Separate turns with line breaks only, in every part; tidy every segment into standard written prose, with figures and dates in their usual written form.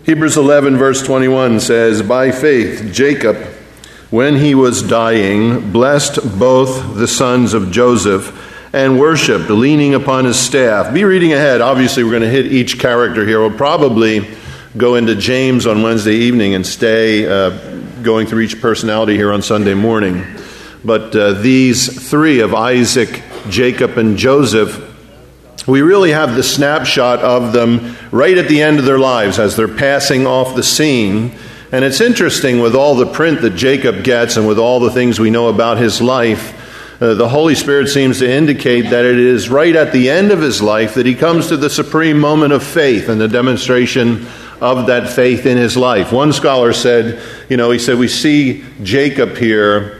Hebrews 11 verse 21 says, "By faith Jacob, when he was dying, blessed both the sons of Joseph and worshipped, leaning upon his staff." Be reading ahead. Obviously, we're going to hit each character here. We'll probably go into James on Wednesday evening and stay going through each personality here on Sunday morning. But these three of Isaac, Jacob, and Joseph, we really have the snapshot of them right at the end of their lives as they're passing off the scene. And it's interesting with all the print that Jacob gets and with all the things we know about his life, the Holy Spirit seems to indicate that it is right at the end of his life that he comes to the supreme moment of faith and the demonstration of that faith in his life. One scholar said, he said, we see Jacob here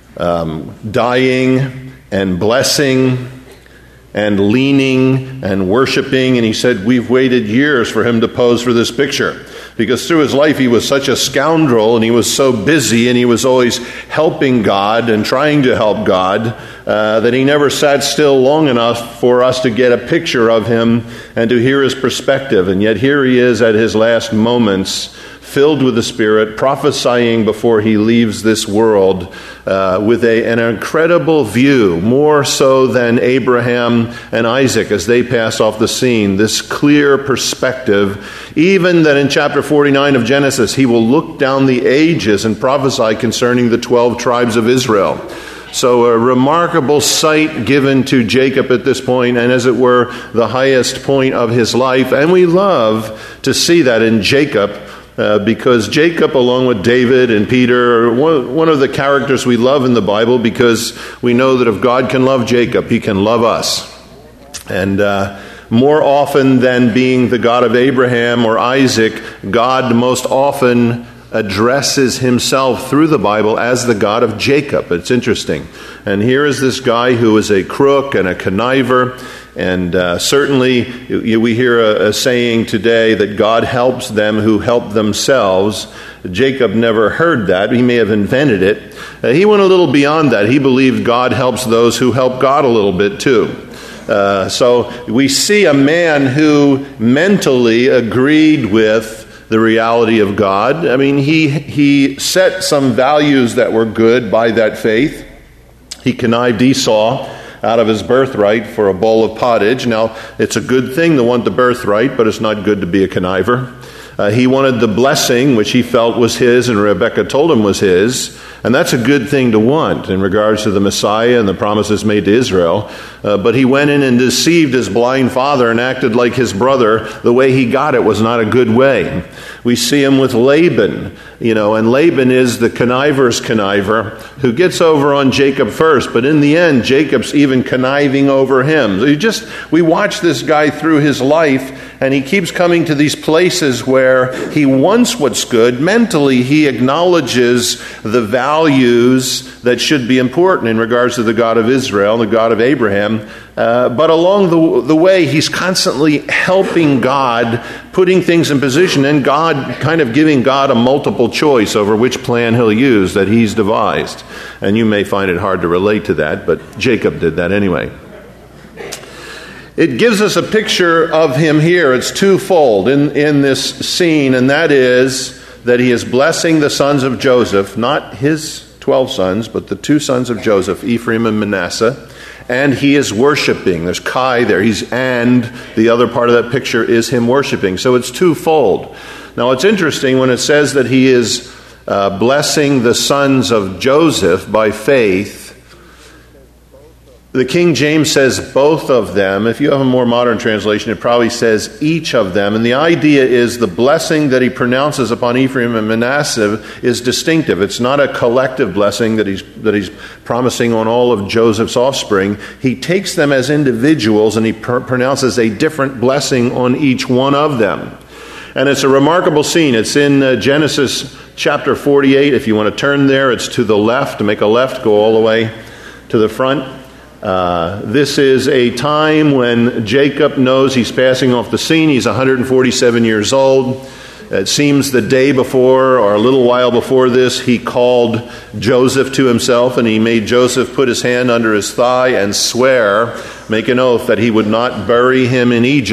dying and blessing and leaning and worshiping, and he said we've waited years for him to pose for this picture, because through his life he was such a scoundrel and he was so busy and he was always helping God and trying to help God that he never sat still long enough for us to get a picture of him and to hear his perspective. And yet here he is at his last moments, filled with the Spirit, prophesying before he leaves this world with an incredible view, more so than Abraham and Isaac as they pass off the scene. This clear perspective, even that in chapter 49 of Genesis, he will look down the ages and prophesy concerning the 12 tribes of Israel. So a remarkable sight given to Jacob at this point, and as it were, the highest point of his life. And we love to see that in Jacob, because Jacob, along with David and Peter, are one of the characters we love in the Bible, because we know that if God can love Jacob, he can love us. And more often than being the God of Abraham or Isaac, God most often addresses himself through the Bible as the God of Jacob. It's interesting. And here is this guy who is a crook and a conniver. And certainly we hear a saying today that God helps them who help themselves. Jacob never heard that. He may have invented it. He went a little beyond that. He believed God helps those who help God a little bit too. So we see a man who mentally agreed with the reality of God. I mean, he set some values that were good by that faith. He connived Esau out of his birthright for a bowl of pottage. Now, it's a good thing to want the birthright, but it's not good to be a conniver. He wanted the blessing, which he felt was his, and Rebekah told him was his. And that's a good thing to want in regards to the Messiah and the promises made to Israel. But he went in and deceived his blind father and acted like his brother. The way he got it was not a good way. We see him with Laban, and Laban is the conniver's conniver who gets over on Jacob first. But in the end, Jacob's even conniving over him. We watch this guy through his life, and he keeps coming to these places where he wants what's good. Mentally, he acknowledges the values that should be important in regards to the God of Israel, the God of Abraham. But along the way, he's constantly helping God, putting things in position, and God kind of giving God a multiple choice over which plan he'll use that he's devised. And you may find it hard to relate to that, but Jacob did that anyway. It gives us a picture of him here. It's twofold in this scene, and that is that he is blessing the sons of Joseph, not his 12 sons, but the two sons of Joseph, Ephraim and Manasseh, and he is worshiping. There's Kai there, and the other part of that picture is him worshiping. So it's twofold. Now it's interesting when it says that he is blessing the sons of Joseph by faith. The King James says both of them. If you have a more modern translation, it probably says each of them. And the idea is the blessing that he pronounces upon Ephraim and Manasseh is distinctive. It's not a collective blessing that he's promising on all of Joseph's offspring. He takes them as individuals and he pronounces a different blessing on each one of them. And it's a remarkable scene. It's in Genesis chapter 48. If you want to turn there, it's to the left. To make a left, go all the way to the front. This is a time when Jacob knows he's passing off the scene. He's 147 years old. It seems the day before, or a little while before this, he called Joseph to himself, and he made Joseph put his hand under his thigh and swear, make an oath that he would not bury him in Egypt,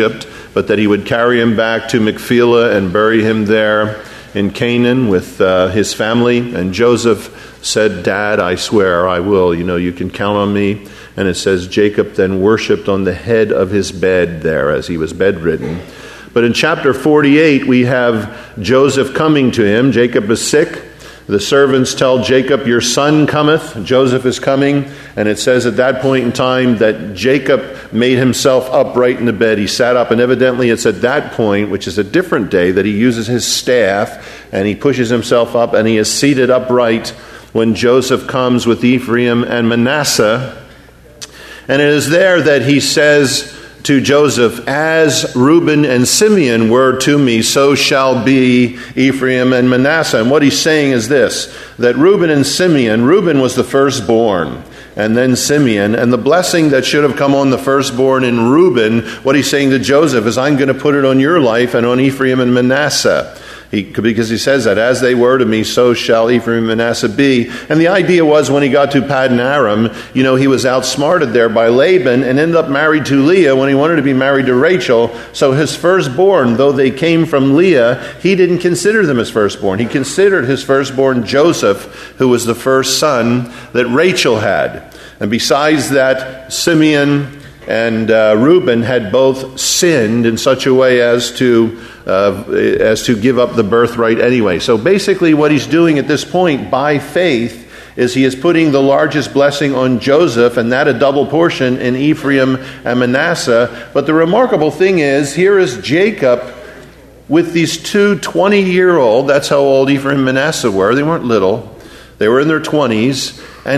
but that he would carry him back to Machpelah and bury him there in Canaan with his family. And Joseph said, "Dad, I swear I will. You can count on me." And it says Jacob then worshipped on the head of his bed there as he was bedridden. But in chapter 48, we have Joseph coming to him. Jacob is sick. The servants tell Jacob, "Your son cometh." Joseph is coming. And it says at that point in time that Jacob made himself upright in the bed. He sat up. And evidently it's at that point, which is a different day, that he uses his staff and he pushes himself up and he is seated upright when Joseph comes with Ephraim and Manasseh. And it is there that he says to Joseph, "As Reuben and Simeon were to me, so shall be Ephraim and Manasseh." And what he's saying is this, that Reuben and Simeon, Reuben was the firstborn, and then Simeon, and the blessing that should have come on the firstborn in Reuben, what he's saying to Joseph is, I'm going to put it on your life and on Ephraim and Manasseh. Because he says that, "As they were to me, so shall Ephraim and Manasseh be." And the idea was when he got to Paddan Aram, he was outsmarted there by Laban and ended up married to Leah when he wanted to be married to Rachel. So his firstborn, though they came from Leah, he didn't consider them his firstborn. He considered his firstborn Joseph, who was the first son that Rachel had. And besides that, Simeon and Reuben had both sinned in such a way as to give up the birthright anyway. So basically what he's doing at this point by faith is he is putting the largest blessing on Joseph, and that a double portion in Ephraim and Manasseh. But the remarkable thing is, here is Jacob with these two 20-year-old, that's how old Ephraim and Manasseh were. They weren't little. They were in their 20s.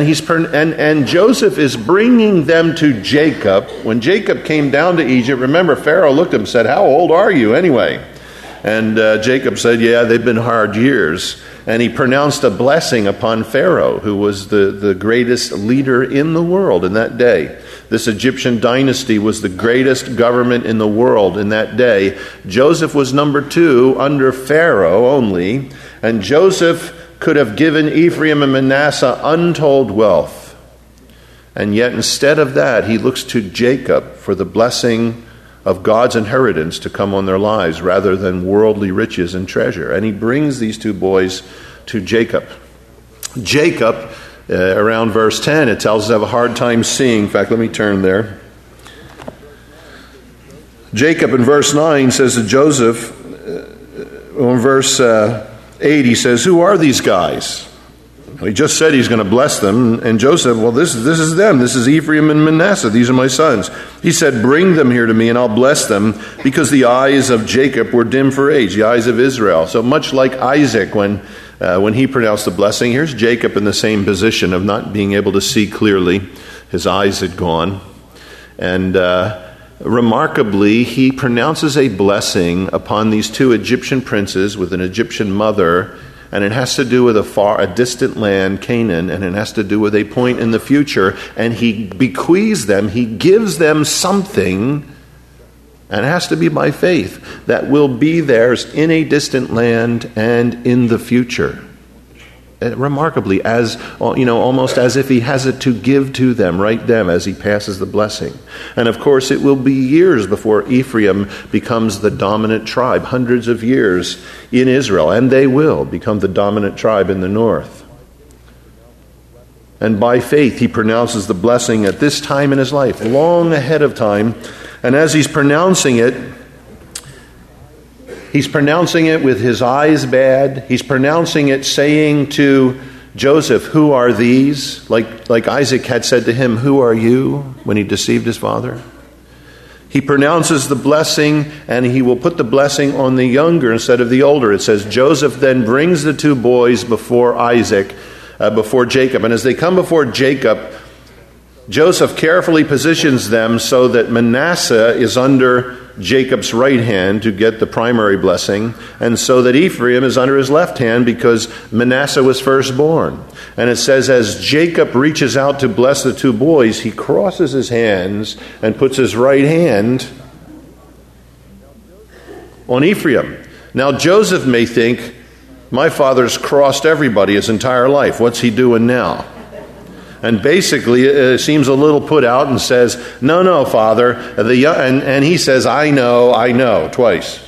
And Joseph is bringing them to Jacob. When Jacob came down to Egypt, remember, Pharaoh looked at him and said, "How old are you anyway?" And Jacob said, "Yeah, they've been hard years." And he pronounced a blessing upon Pharaoh, who was the greatest leader in the world in that day. This Egyptian dynasty was the greatest government in the world in that day. Joseph was number 2 under Pharaoh only. And Joseph could have given Ephraim and Manasseh untold wealth. And yet instead of that, he looks to Jacob for the blessing of God's inheritance to come on their lives rather than worldly riches and treasure. And he brings these two boys to Jacob. Jacob, around verse 10, it tells us to have a hard time seeing. In fact, let me turn there. Jacob in verse 9 says to Joseph, in verse 8, he says, "Who are these guys?" He just said he's going to bless them. And Joseph, "Well, this is them. This is Ephraim and Manasseh. These are my sons." He said, "Bring them here to me and I'll bless them, because the eyes of Jacob were dim for age," the eyes of Israel. So much like Isaac when he pronounced the blessing, here's Jacob in the same position of not being able to see clearly. His eyes had gone. And remarkably, he pronounces a blessing upon these two Egyptian princes with an Egyptian mother, and it has to do with a distant land, Canaan, and it has to do with a point in the future, and he bequeaths them, he gives them something, and it has to be by faith, that will be theirs in a distant land and in the future. Remarkably, almost as if he has it to give to them right then as he passes the blessing. And of course, it will be years before Ephraim becomes the dominant tribe, hundreds of years in Israel, and they will become the dominant tribe in the north. And by faith, he pronounces the blessing at this time in his life, long ahead of time. And as he's pronouncing it with his eyes bad. He's pronouncing it saying to Joseph, "Who are these?" Like Isaac had said to him, "Who are you?" when he deceived his father. He pronounces the blessing, and he will put the blessing on the younger instead of the older. It says, Joseph then brings the two boys before before Jacob. And as they come before Jacob, Joseph carefully positions them so that Manasseh is under Jacob's right hand to get the primary blessing, and so that Ephraim is under his left hand because Manasseh was firstborn. And it says as Jacob reaches out to bless the two boys, he crosses his hands and puts his right hand on Ephraim. Now Joseph may think, my father's crossed everybody his entire life. What's he doing now? And basically seems a little put out and says, no, Father. And he says, I know, twice.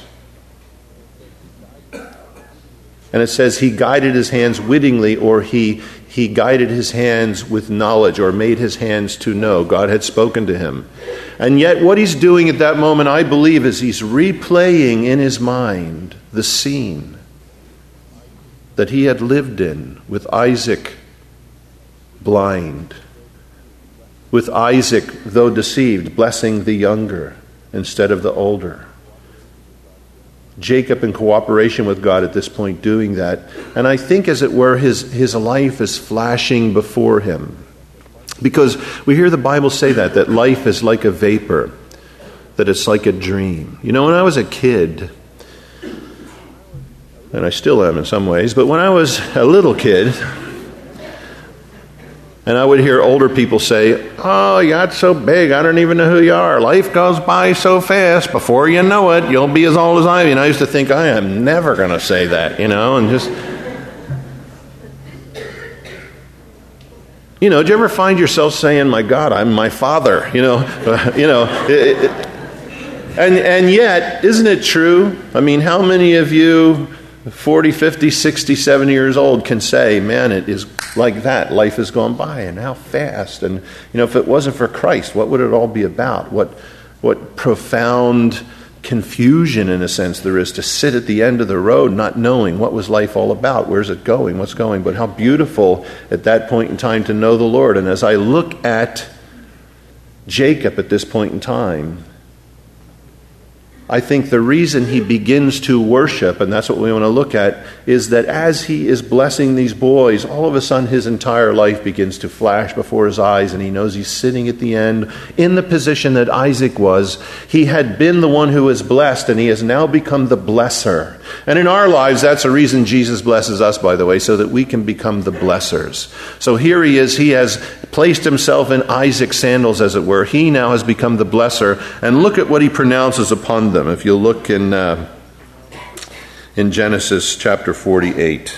And it says he guided his hands wittingly, or he guided his hands with knowledge, or made his hands to know. God had spoken to him. And yet what he's doing at that moment, I believe, is he's replaying in his mind the scene that he had lived in with Isaac blind, with Isaac, though deceived, blessing the younger instead of the older. Jacob in cooperation with God at this point doing that. And I think, as it were, his life is flashing before him. Because we hear the Bible say that life is like a vapor, that it's like a dream. You know, when I was a kid, and I still am in some ways, but when I was a little kid, and I would hear older people say, oh, you got so big, I don't even know who you are. Life goes by so fast, before you know it, you'll be as old as I am. And I used to think, I am never going to say that, and just... did you ever find yourself saying, my God, I'm my father, and yet, isn't it true? I mean, how many of you 40, 50, 60, 70 years old can say, man, it is like that. Life has gone by, and how fast. And, if it wasn't for Christ, what would it all be about? What profound confusion, in a sense, there is to sit at the end of the road not knowing what was life all about. Where's it going? What's going? But how beautiful at that point in time to know the Lord. And as I look at Jacob at this point in time, I think the reason he begins to worship, and that's what we want to look at, is that as he is blessing these boys, all of a sudden his entire life begins to flash before his eyes, and he knows he's sitting at the end in the position that Isaac was. He had been the one who was blessed, and he has now become the blesser. And in our lives, that's the reason Jesus blesses us, by the way, so that we can become the blessers. So here he is. He has placed himself in Isaac's sandals, as it were. He now has become the blesser. And look at what he pronounces upon them. If you look in Genesis chapter 48.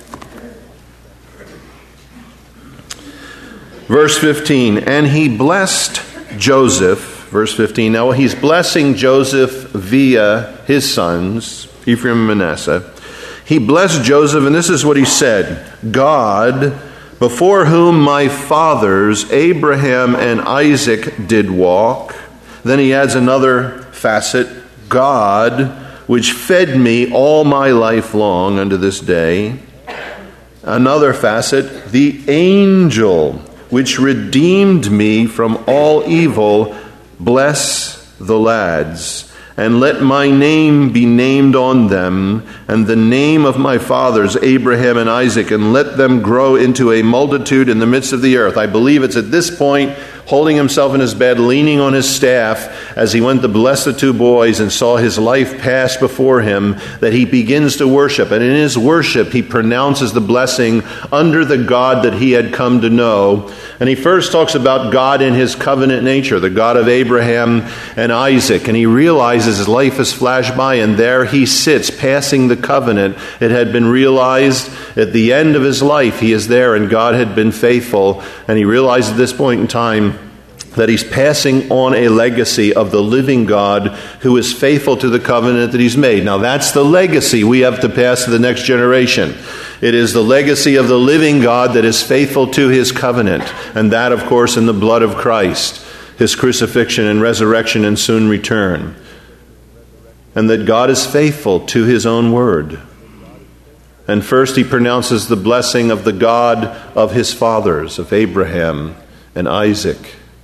Verse 15, and he blessed Joseph, verse 15. Now he's blessing Joseph via his sons, Ephraim and Manasseh. He blessed Joseph, and this is what he said, God, before whom my fathers, Abraham and Isaac, did walk. Then he adds another facet, God, which fed me all my life long unto this day. Another facet, the angel which redeemed me from all evil, bless the lads. And let my name be named on them, and the name of my fathers, Abraham and Isaac, and let them grow into a multitude in the midst of the earth. I believe it's at this point, holding himself in his bed, leaning on his staff, as he went to bless the two boys and saw his life pass before him, that he begins to worship. And in his worship, he pronounces the blessing under the God that he had come to know. And he first talks about God in his covenant nature, the God of Abraham and Isaac. And he realizes his life has flashed by, and there he sits, passing the covenant. It had been realized at the end of his life. He is there, and God had been faithful. And he realized at this point in time that he's passing on a legacy of the living God who is faithful to the covenant that he's made. Now that's the legacy we have to pass to the next generation. It is the legacy of the living God that is faithful to his covenant. And that, of course, in the blood of Christ, his crucifixion and resurrection and soon return. And that God is faithful to his own word. And first he pronounces the blessing of the God of his fathers, of Abraham and Isaac.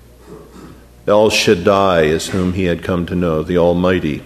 El Shaddai is whom he had come to know, the Almighty.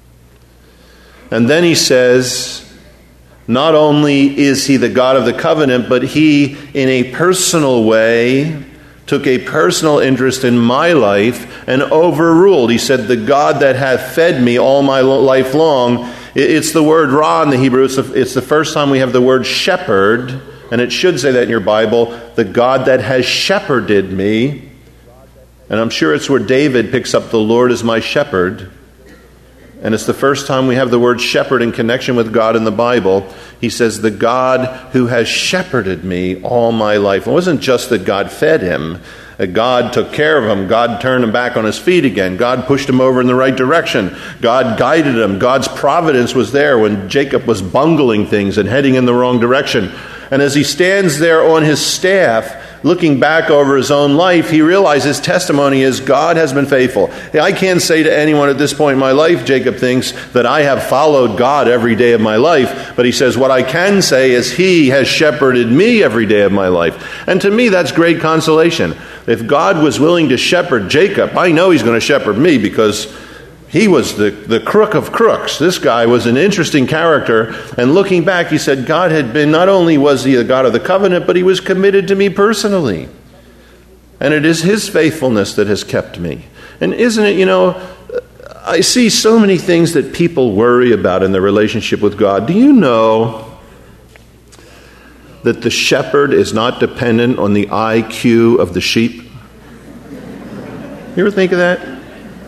And then he says, not only is he the God of the covenant, but he, in a personal way, took a personal interest in my life and overruled. He said, the God that hath fed me all my life long. It's the word ra in the Hebrew. It's the first time we have the word shepherd, and it should say that in your Bible, the God that has shepherded me. And I'm sure it's where David picks up, the Lord is my shepherd. And it's the first time we have the word shepherd in connection with God in the Bible. He says, the God who has shepherded me all my life. It wasn't just that God fed him. God took care of him. God turned him back on his feet again. God pushed him over in the right direction. God guided him. God's providence was there when Jacob was bungling things and heading in the wrong direction. And as he stands there on his staff, looking back over his own life, he realizes testimony is God has been faithful. I can't say to anyone at this point in my life, Jacob thinks, that I have followed God every day of my life. But he says, what I can say is he has shepherded me every day of my life. And to me, that's great consolation. If God was willing to shepherd Jacob, I know he's going to shepherd me, because he was the crook of crooks. This guy was an interesting character. And looking back, he said God had been, not only was he the God of the covenant, but he was committed to me personally. And it is his faithfulness that has kept me. And isn't it, I see so many things that people worry about in their relationship with God. Do you know that the shepherd is not dependent on the IQ of the sheep? You ever think of that?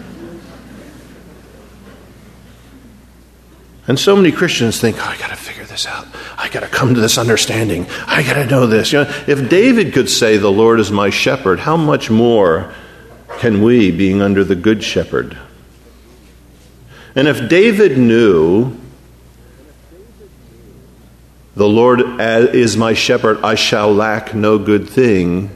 And so many Christians think, I got to figure this out. I got to come to this understanding. I got to know this. If David could say, the Lord is my shepherd, how much more can we, being under the good shepherd? And if David knew, the Lord is my shepherd, I shall lack no good thing,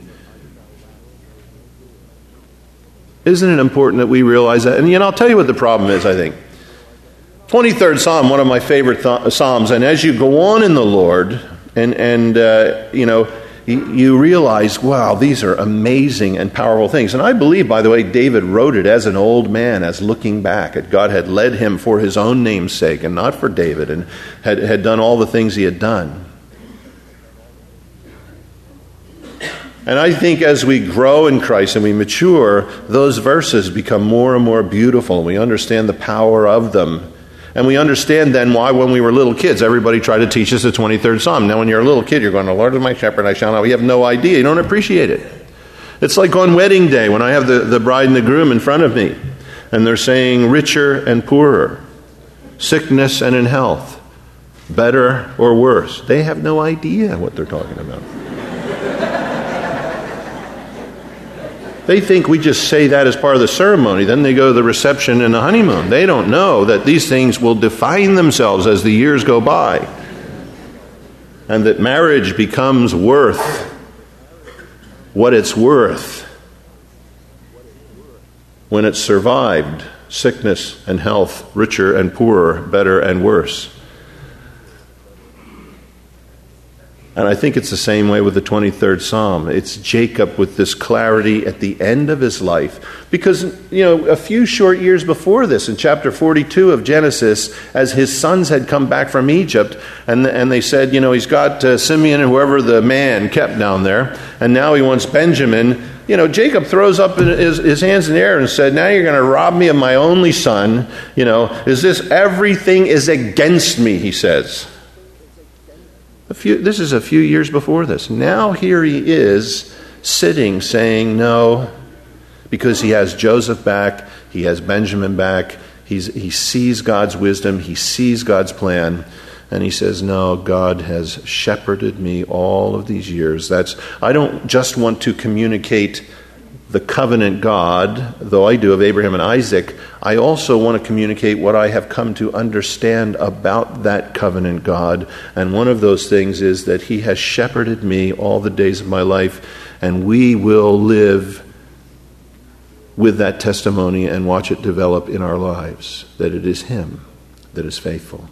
isn't it important that we realize that? And I'll tell you what the problem is, I think. 23rd Psalm, one of my favorite Psalms, and as you go on in the Lord, you realize, wow, these are amazing and powerful things. And I believe, by the way, David wrote it as an old man, as looking back at God had led him for his own name's sake and not for David, and had done all the things he had done. And I think as we grow in Christ and we mature, those verses become more and more beautiful, and we understand the power of them. And we understand then why, when we were little kids, everybody tried to teach us the 23rd Psalm. Now, when you're a little kid, you're going, the Lord is my shepherd, I shall not. You have no idea. You don't appreciate it. It's like on wedding day when I have the bride and the groom in front of me, and they're saying richer and poorer, sickness and in health, better or worse. They have no idea what they're talking about. They think we just say that as part of the ceremony. Then they go to the reception and the honeymoon. They don't know that these things will define themselves as the years go by. And that marriage becomes worth what it's worth when it's survived sickness and health, richer and poorer, better and worse. And I think it's the same way with the 23rd Psalm. It's Jacob with this clarity at the end of his life. Because, a few short years before this, in chapter 42 of Genesis, as his sons had come back from Egypt, and they said, he's got Simeon and whoever the man kept down there, and now he wants Benjamin. Jacob throws up his hands in the air and said, now you're going to rob me of my only son. Everything is against me, he says. This is a few years before this. Now here he is sitting saying no, because he has Joseph back, he has Benjamin back, he sees God's wisdom, he sees God's plan, and he says, no, God has shepherded me all of these years. I don't just want to communicate the covenant God, though I do, of Abraham and Isaac. I also want to communicate what I have come to understand about that covenant God. And one of those things is that he has shepherded me all the days of my life, and we will live with that testimony and watch it develop in our lives, that it is him that is faithful,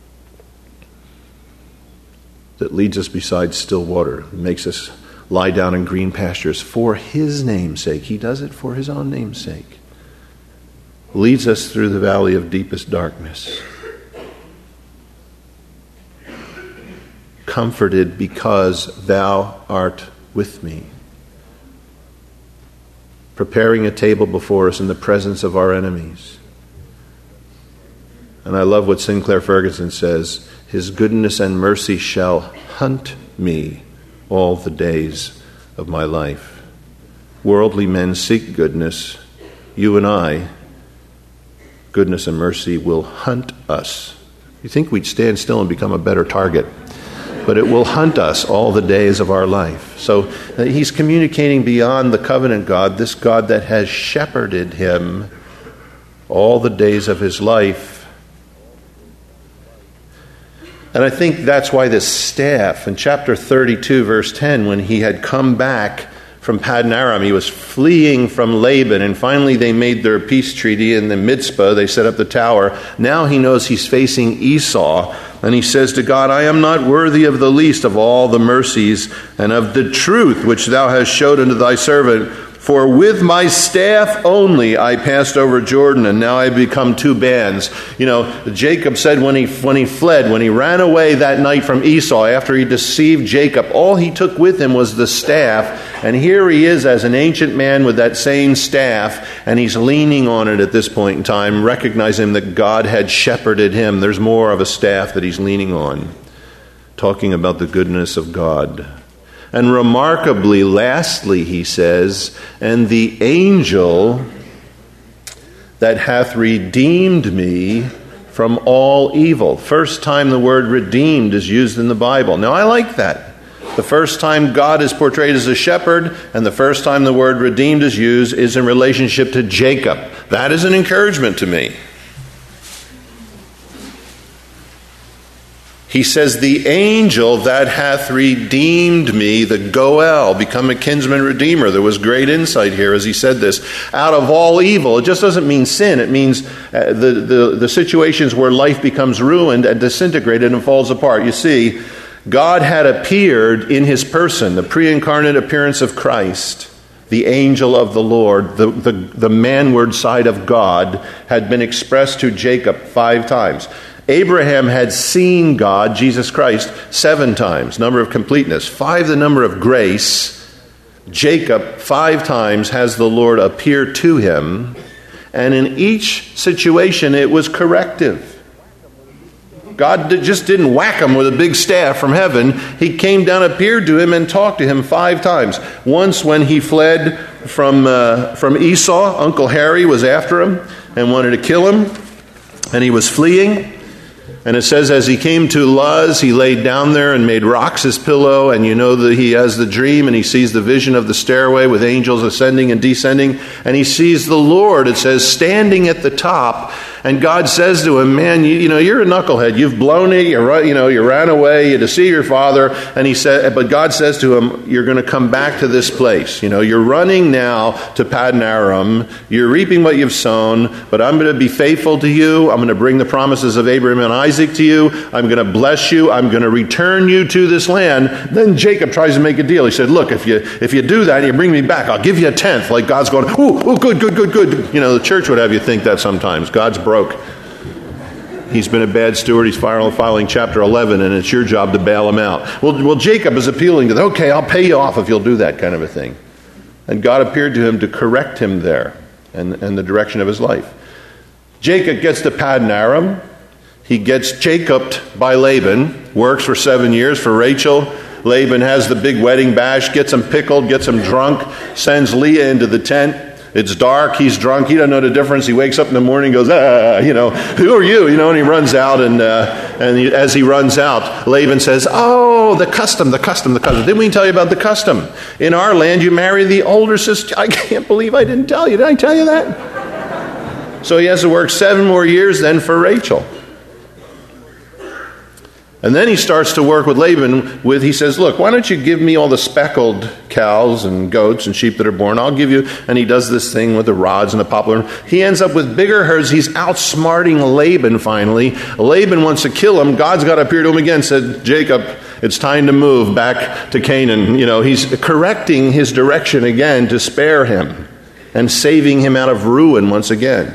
that leads us beside still water, makes us lie down in green pastures for his name's sake. He does it for his own name's sake. Leads us through the valley of deepest darkness. Comforted because thou art with me. Preparing a table before us in the presence of our enemies. And I love what Sinclair Ferguson says, his goodness and mercy shall hunt me all the days of my life. Worldly men seek goodness. You and I goodness and mercy will hunt us. You think we'd stand still and become a better target, but it will hunt us all the days of our life. So he's communicating beyond the covenant God, this God that has shepherded him all the days of his life. And I think that's why this staff, in chapter 32, verse 10, when he had come back from Paddan Aram, he was fleeing from Laban, and finally they made their peace treaty in the Mizpah. They set up the tower. Now he knows he's facing Esau, and he says to God, I am not worthy of the least of all the mercies and of the truth which thou hast showed unto thy servant. For with my staff only I passed over Jordan, and now I become two bands. You know, Jacob said when he fled, when he ran away that night from Esau after he deceived Jacob, all he took with him was the staff. And here he is as an ancient man with that same staff, and he's leaning on it at this point in time, recognizing that God had shepherded him. There's more of a staff that he's leaning on, talking about the goodness of God. And remarkably, lastly, he says, and the angel that hath redeemed me from all evil. First time the word redeemed is used in the Bible. Now, I like that. The first time God is portrayed as a shepherd, and the first time the word redeemed is used is in relationship to Jacob. That is an encouragement to me. He says, the angel that hath redeemed me, the Goel, become a kinsman redeemer. There was great insight here as he said this. Out of all evil, it just doesn't mean sin. It means the situations where life becomes ruined and disintegrated and falls apart. You see, God had appeared in his person, the pre-incarnate appearance of Christ. The angel of the Lord, the manward side of God, had been expressed to Jacob 5 times. Abraham had seen God, Jesus Christ, 7 times, number of completeness. 5, the number of grace. Jacob, 5 times has the Lord appear to him. And in each situation, it was corrective. God just didn't whack him with a big staff from heaven. He came down, appeared to him, and talked to him 5 times. Once when he fled from Esau, Uncle Harry was after him and wanted to kill him. And he was fleeing. And it says, as he came to Luz, he laid down there and made rocks his pillow. And you know that he has the dream, and he sees the vision of the stairway with angels ascending and descending. And he sees the Lord, it says, standing at the top. And God says to him, man, you're a knucklehead. You've blown it. You ran away. You deceived your father. And he said, but God says to him, you're going to come back to this place. You're running now to Paddan Aram. You're reaping what you've sown. But I'm going to be faithful to you. I'm going to bring the promises of Abraham and Isaac to you. I'm going to bless you. I'm going to return you to this land. Then Jacob tries to make a deal. He said, look, if you do that and you bring me back, I'll give you a 10th. Like God's going, ooh, good. The church would have you think that sometimes. God's broke. He's been a bad steward. He's filing chapter 11, and it's your job to bail him out. Well, Jacob is appealing to them. Okay, I'll pay you off if you'll do that kind of a thing. And God appeared to him to correct him there and the direction of his life. Jacob gets to Paddan Aram. He gets Jacobed by Laban, works for 7 years for Rachel. Laban has the big wedding bash, gets him pickled, gets him drunk, sends Leah into the tent. It's dark, he's drunk, he doesn't know the difference. He wakes up in the morning and goes, who are you? And he runs out, and as he runs out, Laban says, oh, the custom. Didn't we tell you about the custom? In our land, you marry the older sister. I can't believe I didn't tell you. Did I tell you that? So he has to work 7 more years then for Rachel. And then he starts to work with Laban he says, look, why don't you give me all the speckled cows and goats and sheep that are born? I'll give you. And he does this thing with the rods and the poplar. He ends up with bigger herds. He's outsmarting Laban finally. Laban wants to kill him. God's got to appear to him again, said, Jacob, it's time to move back to Canaan. He's correcting his direction again to spare him and saving him out of ruin once again.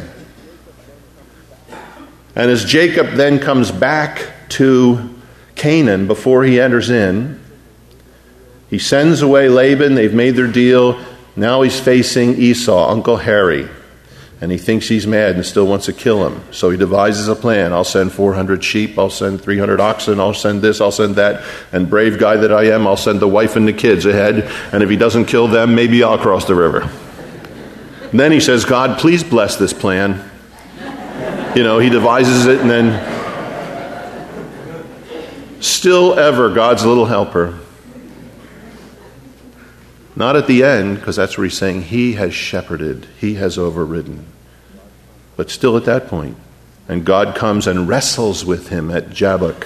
And as Jacob then comes back to Canaan before he enters in, he sends away Laban. They've made their deal. Now he's facing Esau, Uncle Harry, and he thinks he's mad and still wants to kill him. So he devises a plan. I'll send 400 sheep. I'll send 300 oxen. I'll send this. I'll send that. And brave guy that I am, I'll send the wife and the kids ahead. And if he doesn't kill them, maybe I'll cross the river. And then he says, God, please bless this plan. He devises it, and then still ever God's little helper. Not at the end, because that's where he's saying he has shepherded, he has overridden. But still at that point. And God comes and wrestles with him at Jabbok.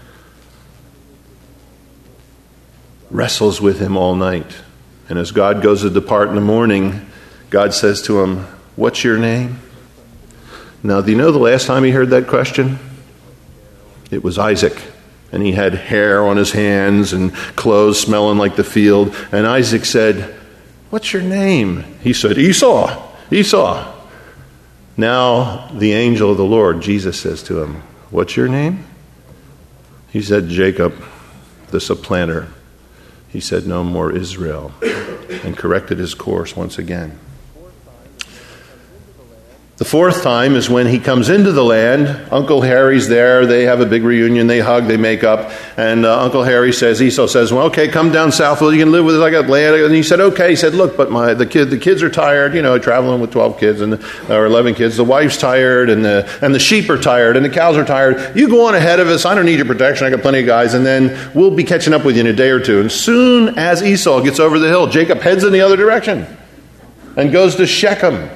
Wrestles with him all night. And as God goes to depart in the morning, God says to him, "What's your name?" Now, do you know the last time he heard that question? It was Isaac. And he had hair on his hands and clothes smelling like the field. And Isaac said, "What's your name?" He said, "Esau, Esau." Now the angel of the Lord, Jesus, says to him, "What's your name?" He said, "Jacob, the supplanter." He said, "No more, Israel," and corrected his course once again. The fourth time is when he comes into the land. Uncle Harry's there. They have a big reunion. They hug. They make up. And Uncle Harry says, Esau says, "Well, okay, come down south. Well, you can live with us. I got land." And he said, "Okay." He said, "Look, but the kids are tired. Traveling with 12 kids or 11 kids. The wife's tired, and the sheep are tired, and the cows are tired. You go on ahead of us. I don't need your protection. I got plenty of guys, and then we'll be catching up with you in a day or two." And soon as Esau gets over the hill, Jacob heads in the other direction and goes to Shechem.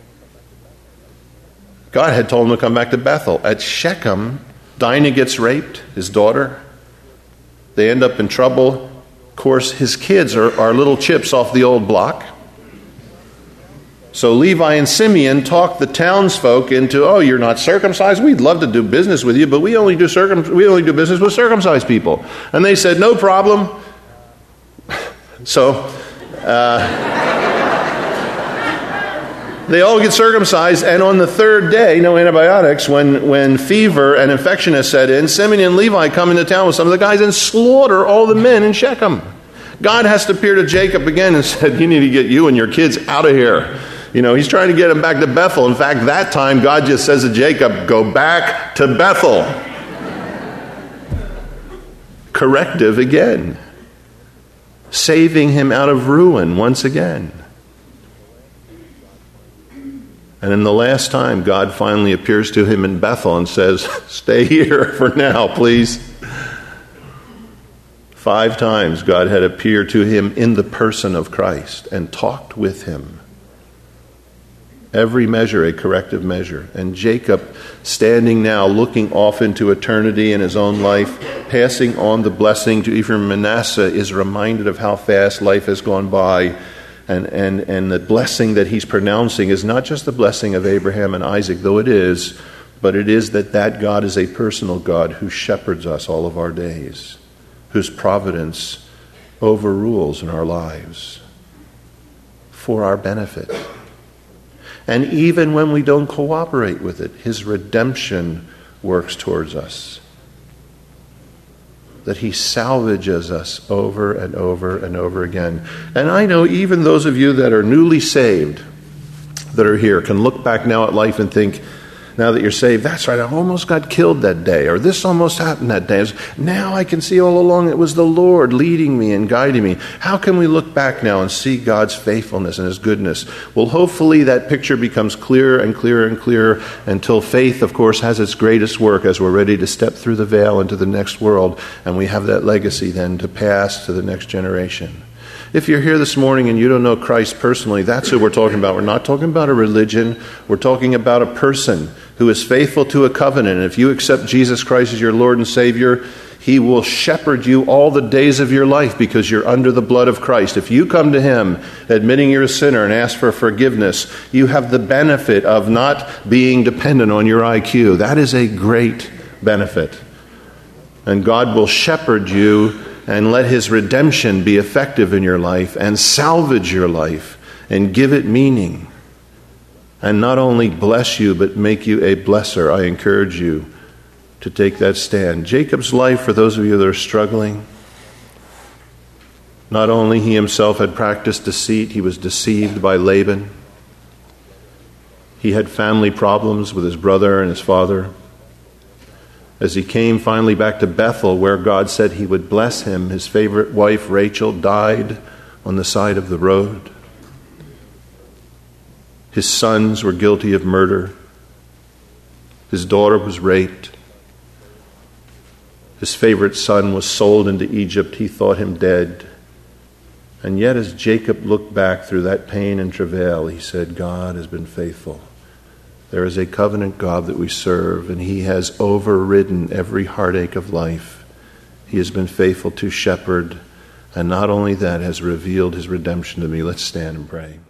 God had told him to come back to Bethel. At Shechem, Dinah gets raped, his daughter. They end up in trouble. Of course, his kids are little chips off the old block. So Levi and Simeon talk the townsfolk into, "Oh, you're not circumcised? We'd love to do business with you, but we only do business with circumcised people." And they said, "No problem." So they all get circumcised, and on the third day, no antibiotics, when fever and infection is set in, Simeon and Levi come into town with some of the guys and slaughter all the men in Shechem. God has to appear to Jacob again and said, "You need to get you and your kids out of here." He's trying to get them back to Bethel. In fact, that time, God just says to Jacob, "Go back to Bethel." Corrective again. Saving him out of ruin once again. And in the last time, God finally appears to him in Bethel and says, "Stay here for now, please." 5 times God had appeared to him in the person of Christ and talked with him. Every measure a corrective measure. And Jacob, standing now, looking off into eternity in his own life, passing on the blessing to Ephraim and Manasseh, is reminded of how fast life has gone by. And the blessing that he's pronouncing is not just the blessing of Abraham and Isaac, though it is, but it is that God is a personal God who shepherds us all of our days, whose providence overrules in our lives for our benefit. And even when we don't cooperate with it, his redemption works towards us. That he salvages us over and over and over again. And I know even those of you that are newly saved, that are here, can look back now at life and think, now that you're saved, that's right, I almost got killed that day, or this almost happened that day. Now I can see all along it was the Lord leading me and guiding me. How can we look back now and see God's faithfulness and his goodness? Well, hopefully that picture becomes clearer and clearer and clearer until faith, of course, has its greatest work as we're ready to step through the veil into the next world, and we have that legacy then to pass to the next generation. If you're here this morning and you don't know Christ personally, that's who we're talking about. We're not talking about a religion. We're talking about a person who is faithful to a covenant. And if you accept Jesus Christ as your Lord and Savior, he will shepherd you all the days of your life because you're under the blood of Christ. If you come to him admitting you're a sinner and ask for forgiveness, you have the benefit of not being dependent on your IQ. That is a great benefit. And God will shepherd you and let his redemption be effective in your life and salvage your life and give it meaning. And not only bless you, but make you a blesser. I encourage you to take that stand. Jacob's life, for those of you that are struggling, not only he himself had practiced deceit, he was deceived by Laban. He had family problems with his brother and his father. As he came finally back to Bethel, where God said he would bless him, his favorite wife, Rachel, died on the side of the road. His sons were guilty of murder. His daughter was raped. His favorite son was sold into Egypt. He thought him dead. And yet as Jacob looked back through that pain and travail, he said, God has been faithful. There is a covenant God that we serve, and he has overridden every heartache of life. He has been faithful to shepherd, and not only that, has revealed his redemption to me. Let's stand and pray.